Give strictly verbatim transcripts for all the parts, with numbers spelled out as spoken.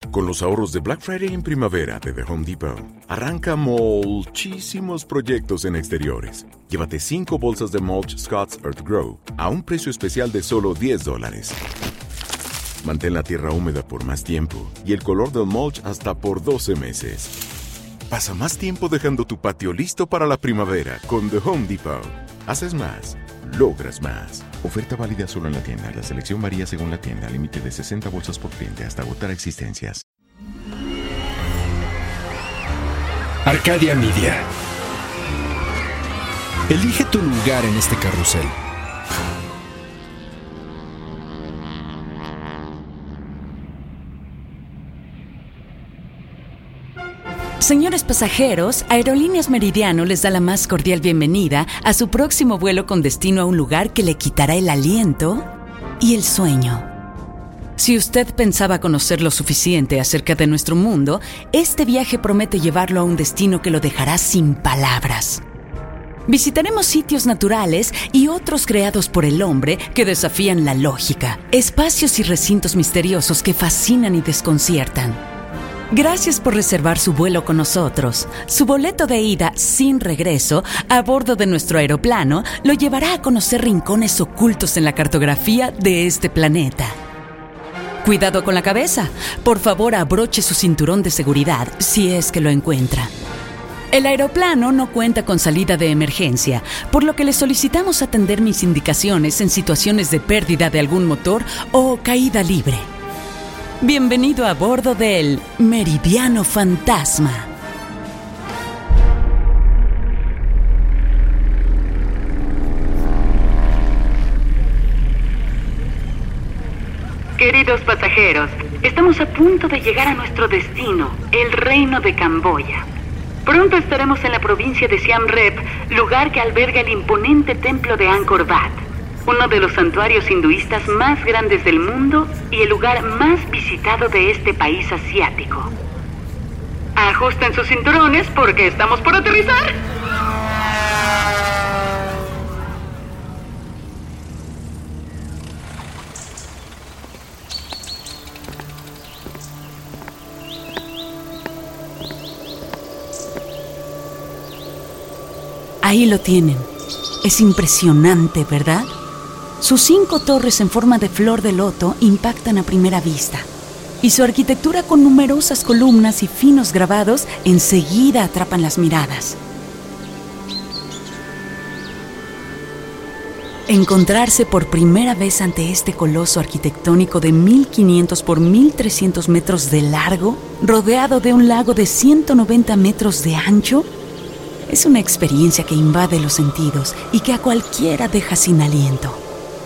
Con los ahorros de Black Friday en primavera de The Home Depot, arranca muchísimos proyectos en exteriores. Llévate cinco bolsas de mulch Scott's Earth Grow a un precio especial de solo diez dólares. Mantén la tierra húmeda por más tiempo y el color del mulch hasta por doce meses. Pasa más tiempo dejando tu patio listo para la primavera con The Home Depot. Haces más, logras más. Oferta válida solo en la tienda. La selección varía según la tienda. Límite de sesenta bolsas por cliente hasta agotar existencias. Arcadia Media. Elige tu lugar en este carrusel. Señores pasajeros, Aerolíneas Meridiano les da la más cordial bienvenida a su próximo vuelo con destino a un lugar que le quitará el aliento y el sueño. Si usted pensaba conocer lo suficiente acerca de nuestro mundo, este viaje promete llevarlo a un destino que lo dejará sin palabras. Visitaremos sitios naturales y otros creados por el hombre que desafían la lógica, espacios y recintos misteriosos que fascinan y desconciertan. Gracias por reservar su vuelo con nosotros. Su boleto de ida sin regreso a bordo de nuestro aeroplano lo llevará a conocer rincones ocultos en la cartografía de este planeta. Cuidado con la cabeza. Por favor, abroche su cinturón de seguridad si es que lo encuentra. El aeroplano no cuenta con salida de emergencia, por lo que le solicitamos atender mis indicaciones en situaciones de pérdida de algún motor o caída libre. Bienvenido a bordo del Meridiano Fantasma. Queridos pasajeros, estamos a punto de llegar a nuestro destino, el Reino de Camboya. Pronto estaremos en la provincia de Siem Reap, lugar que alberga el imponente templo de Angkor Wat, uno de los santuarios hinduistas más grandes del mundo y el lugar más visitado de este país asiático. Ajusten sus cinturones porque estamos por aterrizar. Ahí lo tienen. Es impresionante, ¿verdad? Sus cinco torres en forma de flor de loto impactan a primera vista. Y su arquitectura con numerosas columnas y finos grabados enseguida atrapan las miradas. Encontrarse por primera vez ante este coloso arquitectónico de mil quinientos por mil trescientos metros de largo, rodeado de un lago de ciento noventa metros de ancho, es una experiencia que invade los sentidos y que a cualquiera deja sin aliento.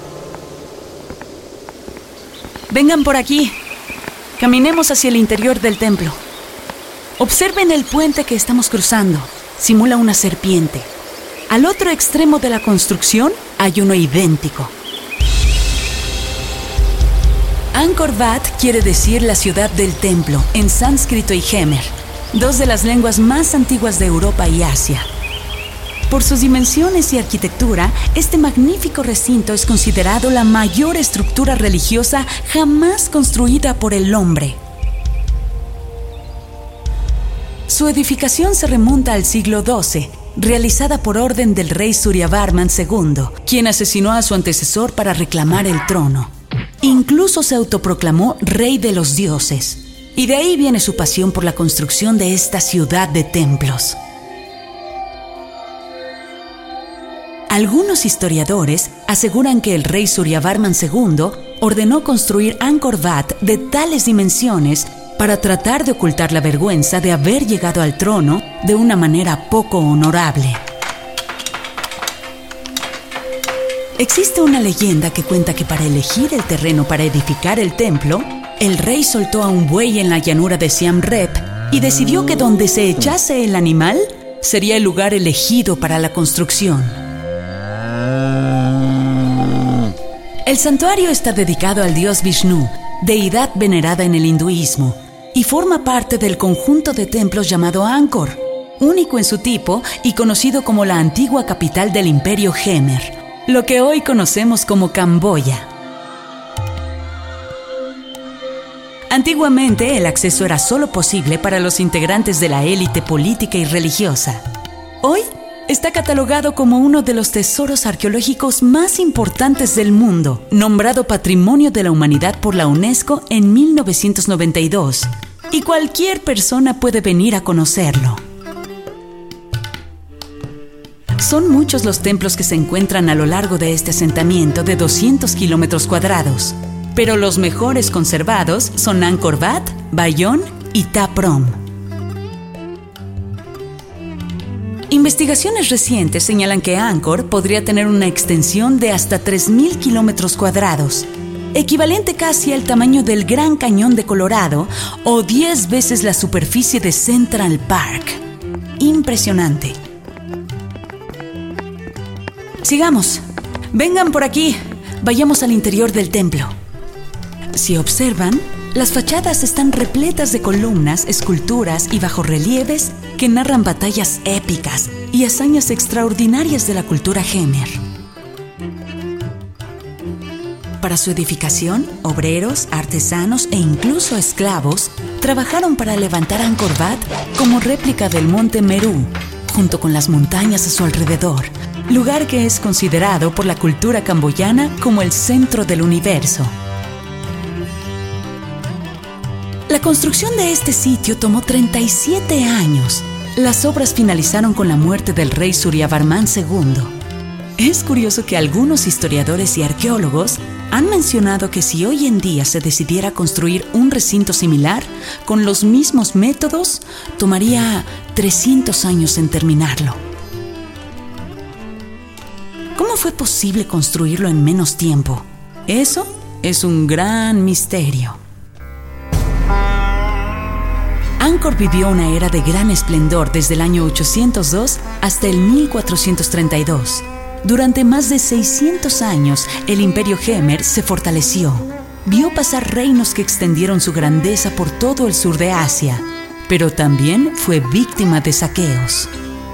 Vengan por aquí. Caminemos hacia el interior del templo. Observen el puente que estamos cruzando. Simula una serpiente. Al otro extremo de la construcción hay uno idéntico. Angkor Wat quiere decir la ciudad del templo en sánscrito y jemer, dos de las lenguas más antiguas de Europa y Asia. Por sus dimensiones y arquitectura, este magnífico recinto es considerado la mayor estructura religiosa jamás construida por el hombre. Su edificación se remonta al siglo doce, realizada por orden del rey Suryavarman segundo, quien asesinó a su antecesor para reclamar el trono. Incluso se autoproclamó rey de los dioses, y de ahí viene su pasión por la construcción de esta ciudad de templos. Algunos historiadores aseguran que el rey Suryavarman segundo ordenó construir Angkor Wat de tales dimensiones para tratar de ocultar la vergüenza de haber llegado al trono de una manera poco honorable. Existe una leyenda que cuenta que para elegir el terreno para edificar el templo, el rey soltó a un buey en la llanura de Siem Reap y decidió que donde se echase el animal sería el lugar elegido para la construcción. El santuario está dedicado al dios Vishnu, deidad venerada en el hinduismo, y forma parte del conjunto de templos llamado Angkor, único en su tipo y conocido como la antigua capital del imperio Jemer, lo que hoy conocemos como Camboya. Antiguamente, el acceso era solo posible para los integrantes de la élite política y religiosa. Hoy, está catalogado como uno de los tesoros arqueológicos más importantes del mundo, nombrado Patrimonio de la Humanidad por la UNESCO en mil novecientos noventa y dos, y cualquier persona puede venir a conocerlo. Son muchos los templos que se encuentran a lo largo de este asentamiento de doscientos kilómetros cuadrados, pero los mejores conservados son Angkor Wat, Bayón y Ta Prohm. Investigaciones recientes señalan que Angkor podría tener una extensión de hasta tres mil kilómetros cuadrados, equivalente casi al tamaño del Gran Cañón de Colorado o diez veces la superficie de Central Park. Impresionante. Sigamos. Vengan por aquí. Vayamos al interior del templo. Si observan, las fachadas están repletas de columnas, esculturas y bajorrelieves que narran batallas épicas y hazañas extraordinarias de la cultura Jemer. Para su edificación, obreros, artesanos e incluso esclavos trabajaron para levantar Angkor Wat como réplica del monte Meru, junto con las montañas a su alrededor, lugar que es considerado por la cultura camboyana como el centro del universo. La construcción de este sitio tomó treinta y siete años. Las obras finalizaron con la muerte del rey Suryavarman segundo. Es curioso que algunos historiadores y arqueólogos han mencionado que si hoy en día se decidiera construir un recinto similar, con los mismos métodos, tomaría trescientos años en terminarlo. ¿Cómo fue posible construirlo en menos tiempo? Eso es un gran misterio. Angkor vivió una era de gran esplendor desde el año ochocientos dos hasta el mil cuatrocientos treinta y dos. Durante más de seiscientos años, el Imperio Jemer se fortaleció. Vio pasar reinos que extendieron su grandeza por todo el sur de Asia, pero también fue víctima de saqueos.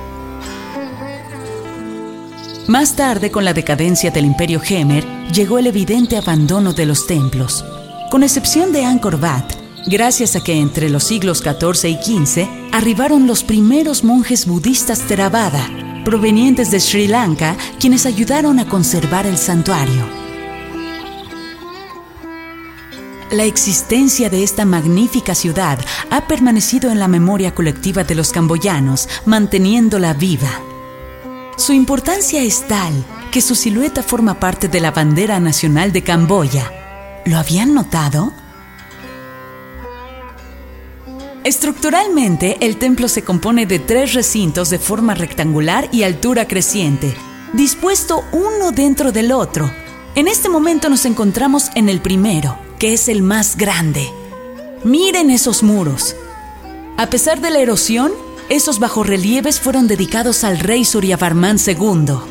Más tarde, con la decadencia del Imperio Jemer, llegó el evidente abandono de los templos. Con excepción de Angkor Wat, gracias a que entre los siglos catorce y quince arribaron los primeros monjes budistas Theravada, provenientes de Sri Lanka, quienes ayudaron a conservar el santuario. La existencia de esta magnífica ciudad ha permanecido en la memoria colectiva de los camboyanos, manteniéndola viva. Su importancia es tal que su silueta forma parte de la bandera nacional de Camboya. ¿Lo habían notado? Estructuralmente, el templo se compone de tres recintos de forma rectangular y altura creciente, dispuesto uno dentro del otro. En este momento nos encontramos en el primero, que es el más grande. Miren esos muros. A pesar de la erosión, esos bajorrelieves fueron dedicados al rey Suryavarman segundo.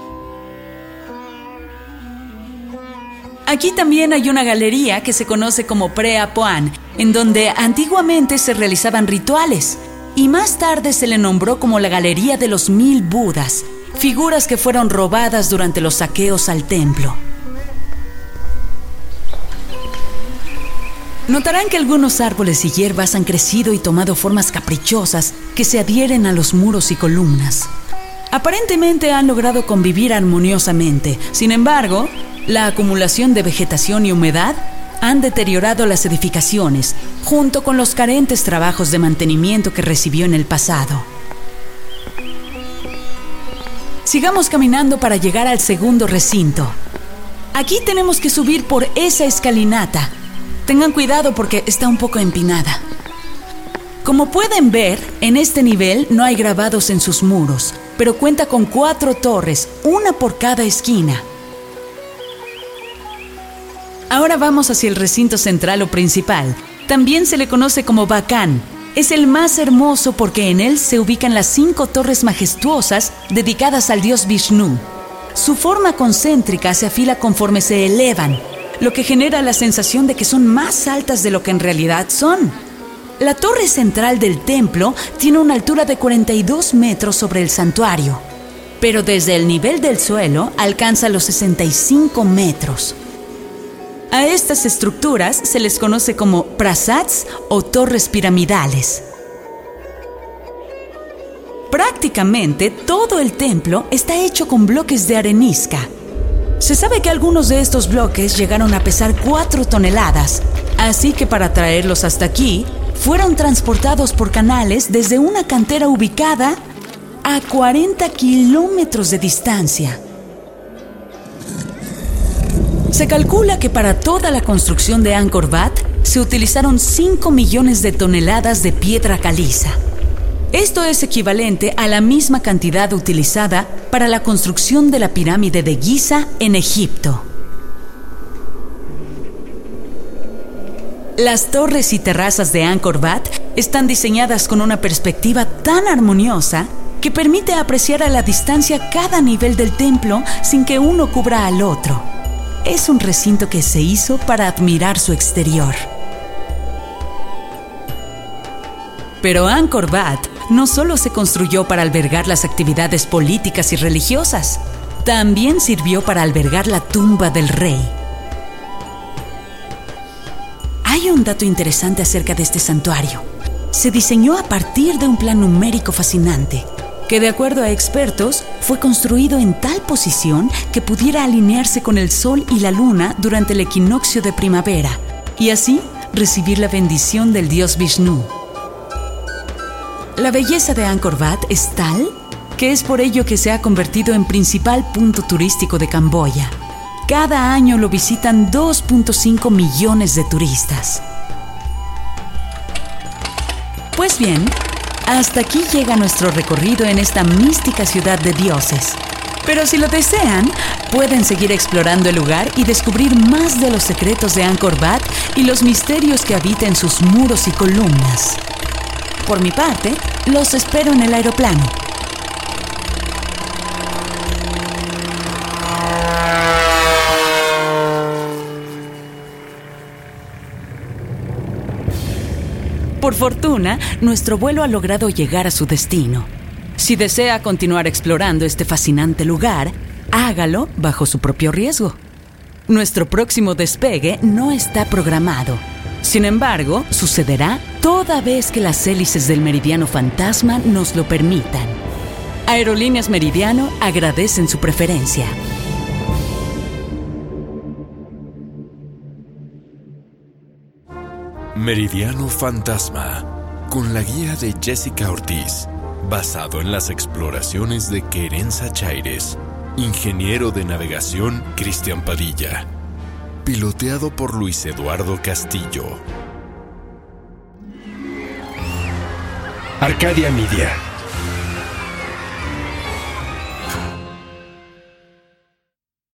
Aquí también hay una galería que se conoce como Prea Phoan, en donde antiguamente se realizaban rituales, y más tarde se le nombró como la Galería de los Mil Budas, figuras que fueron robadas durante los saqueos al templo. Notarán que algunos árboles y hierbas han crecido y tomado formas caprichosas que se adhieren a los muros y columnas. Aparentemente han logrado convivir armoniosamente. Sin embargo, la acumulación de vegetación y humedad han deteriorado las edificaciones, junto con los carentes trabajos de mantenimiento que recibió en el pasado. Sigamos caminando para llegar al segundo recinto. Aquí tenemos que subir por esa escalinata. Tengan cuidado porque está un poco empinada. Como pueden ver, en este nivel no hay grabados en sus muros, pero cuenta con cuatro torres, una por cada esquina. Ahora vamos hacia el recinto central o principal. También se le conoce como Bacan. Es el más hermoso porque en él se ubican las cinco torres majestuosas dedicadas al dios Vishnu. Su forma concéntrica se afila conforme se elevan, lo que genera la sensación de que son más altas de lo que en realidad son. La torre central del templo tiene una altura de cuarenta y dos metros sobre el santuario, pero desde el nivel del suelo alcanza los sesenta y cinco metros. A estas estructuras se les conoce como prasats o torres piramidales. Prácticamente todo el templo está hecho con bloques de arenisca. Se sabe que algunos de estos bloques llegaron a pesar cuatro toneladas, así que para traerlos hasta aquí, fueron transportados por canales desde una cantera ubicada a cuarenta kilómetros de distancia. Se calcula que para toda la construcción de Angkor Wat se utilizaron cinco millones de toneladas de piedra caliza. Esto es equivalente a la misma cantidad utilizada para la construcción de la pirámide de Giza en Egipto. Las torres y terrazas de Angkor Wat están diseñadas con una perspectiva tan armoniosa que permite apreciar a la distancia cada nivel del templo sin que uno cubra al otro. Es un recinto que se hizo para admirar su exterior. Pero Angkor Wat no solo se construyó para albergar las actividades políticas y religiosas, también sirvió para albergar la tumba del rey. Hay un dato interesante acerca de este santuario. Se diseñó a partir de un plan numérico fascinante, que de acuerdo a expertos, fue construido en tal posición que pudiera alinearse con el sol y la luna durante el equinoccio de primavera, y así recibir la bendición del dios Vishnu. La belleza de Angkor Wat es tal que es por ello que se ha convertido en principal punto turístico de Camboya. Cada año lo visitan dos punto cinco millones de turistas. Pues bien, hasta aquí llega nuestro recorrido en esta mística ciudad de dioses. Pero si lo desean, pueden seguir explorando el lugar y descubrir más de los secretos de Angkor Wat y los misterios que habita en sus muros y columnas. Por mi parte, los espero en el aeroplano. Por fortuna, nuestro vuelo ha logrado llegar a su destino. Si desea continuar explorando este fascinante lugar, hágalo bajo su propio riesgo. Nuestro próximo despegue no está programado. Sin embargo, sucederá toda vez que las hélices del Meridiano Fantasma nos lo permitan. Aerolíneas Meridiano agradecen su preferencia. Meridiano Fantasma, con la guía de Jessica Ortiz, basado en las exploraciones de Querenza Chaires, ingeniero de navegación Cristian Padilla, piloteado por Luis Eduardo Castillo. Arcadia Media.